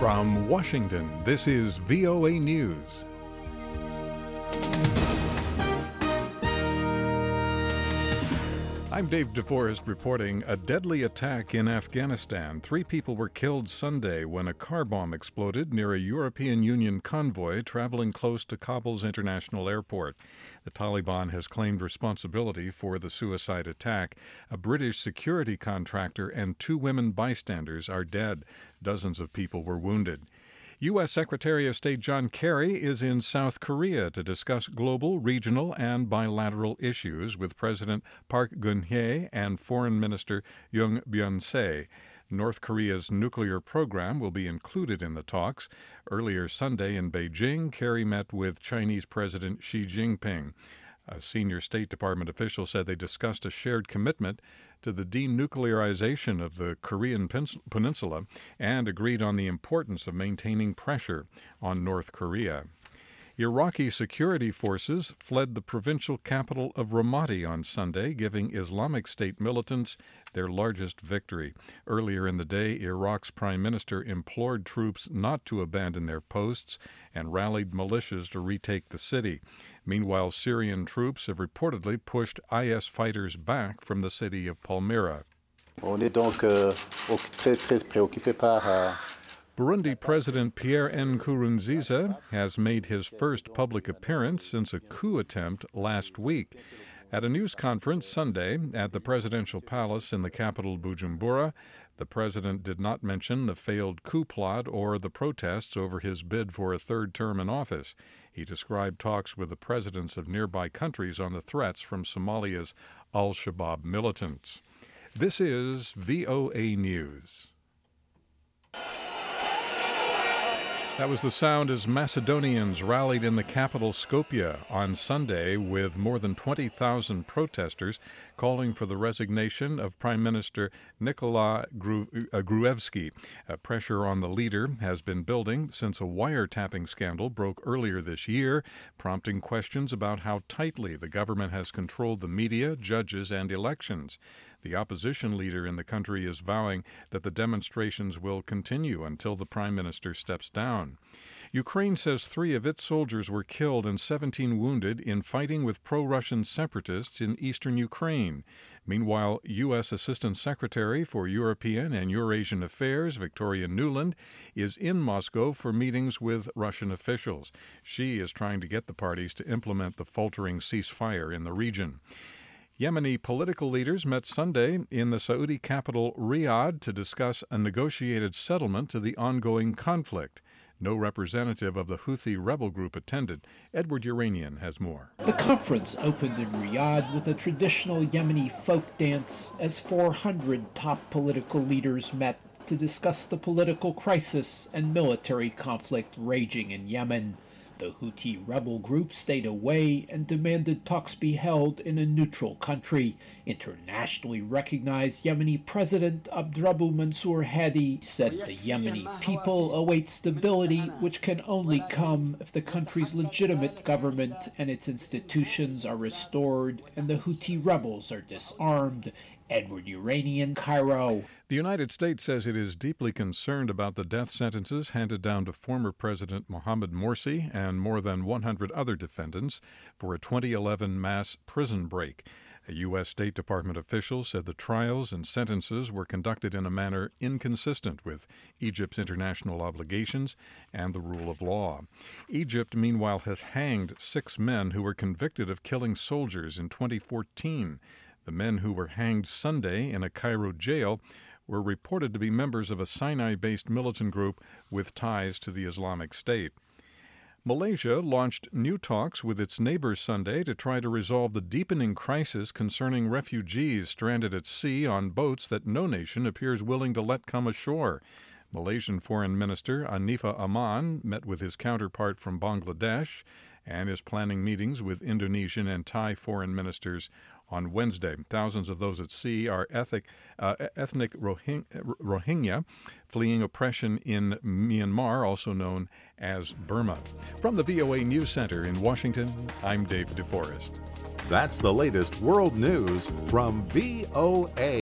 From Washington, this is VOA News. I'm Dave DeForest reporting a deadly attack in Afghanistan. 3 people were killed Sunday when a car bomb exploded near a European Union convoy traveling close to Kabul's international airport. The Taliban has claimed responsibility for the suicide attack. A British security contractor and 2 women bystanders are dead. Dozens of people were wounded. U.S. Secretary of State John Kerry is in South Korea to discuss global, regional, and bilateral issues with President Park Geun-hye and Foreign Minister Yoon Byung-se. North Korea's nuclear program will be included in the talks. Earlier Sunday in Beijing, Kerry met with Chinese President Xi Jinping. A senior State Department official said they discussed a shared commitment to the denuclearization of the Korean peninsula and agreed on the importance of maintaining pressure on North Korea. Iraqi security forces fled the provincial capital of Ramadi on Sunday, giving Islamic State militants their largest victory. Earlier in the day, Iraq's prime minister implored troops not to abandon their posts and rallied militias to retake the city. Meanwhile, Syrian troops have reportedly pushed IS fighters back from the city of Palmyra. On est donc très préoccupé par Burundi President Pierre Nkurunziza has made his first public appearance since a coup attempt last week. At a news conference Sunday at the presidential palace in the capital Bujumbura, the president did not mention the failed coup plot or the protests over his bid for a third term in office. He described talks with the presidents of nearby countries on the threats from Somalia's al-Shabaab militants. This is VOA News. That was the sound as Macedonians rallied in the capital Skopje on Sunday with more than 20,000 protesters calling for the resignation of Prime Minister Nikola Gruevski. Pressure on the leader has been building since a wiretapping scandal broke earlier this year, prompting questions about how tightly the government has controlled the media, judges, and elections. The opposition leader in the country is vowing that the demonstrations will continue until the prime minister steps down. Ukraine says 3 of its soldiers were killed and 17 wounded in fighting with pro-Russian separatists in eastern Ukraine. Meanwhile, U.S. Assistant Secretary for European and Eurasian Affairs, Victoria Nuland, is in Moscow for meetings with Russian officials. She is trying to get the parties to implement the faltering ceasefire in the region. Yemeni political leaders met Sunday in the Saudi capital Riyadh to discuss a negotiated settlement to the ongoing conflict. No representative of the Houthi rebel group attended. Edward Uranian has more. The conference opened in Riyadh with a traditional Yemeni folk dance as 400 top political leaders met to discuss the political crisis and military conflict raging in Yemen. The Houthi rebel group stayed away and demanded talks be held in a neutral country. Internationally recognized Yemeni President Abdrabbuh Mansour Hadi said the Yemeni people await stability, which can only come if the country's legitimate government and its institutions are restored and the Houthi rebels are disarmed. Edward Uranian, Cairo. The United States says it is deeply concerned about the death sentences handed down to former President Mohamed Morsi and more than 100 other defendants for a 2011 mass prison break. A U.S. State Department official said the trials and sentences were conducted in a manner inconsistent with Egypt's international obligations and the rule of law. Egypt, meanwhile, has hanged 6 men who were convicted of killing soldiers in 2014. The men who were hanged Sunday in a Cairo jail were reported to be members of a Sinai-based militant group with ties to the Islamic State. Malaysia launched new talks with its neighbors Sunday to try to resolve the deepening crisis concerning refugees stranded at sea on boats that no nation appears willing to let come ashore. Malaysian Foreign Minister Anifa Aman met with his counterpart from Bangladesh and is planning meetings with Indonesian and Thai foreign ministers on Wednesday. Thousands of those at sea are ethnic Rohingya fleeing oppression in Myanmar, also known as Burma. From the VOA News Center in Washington, I'm Dave DeForest. That's the latest world news from VOA.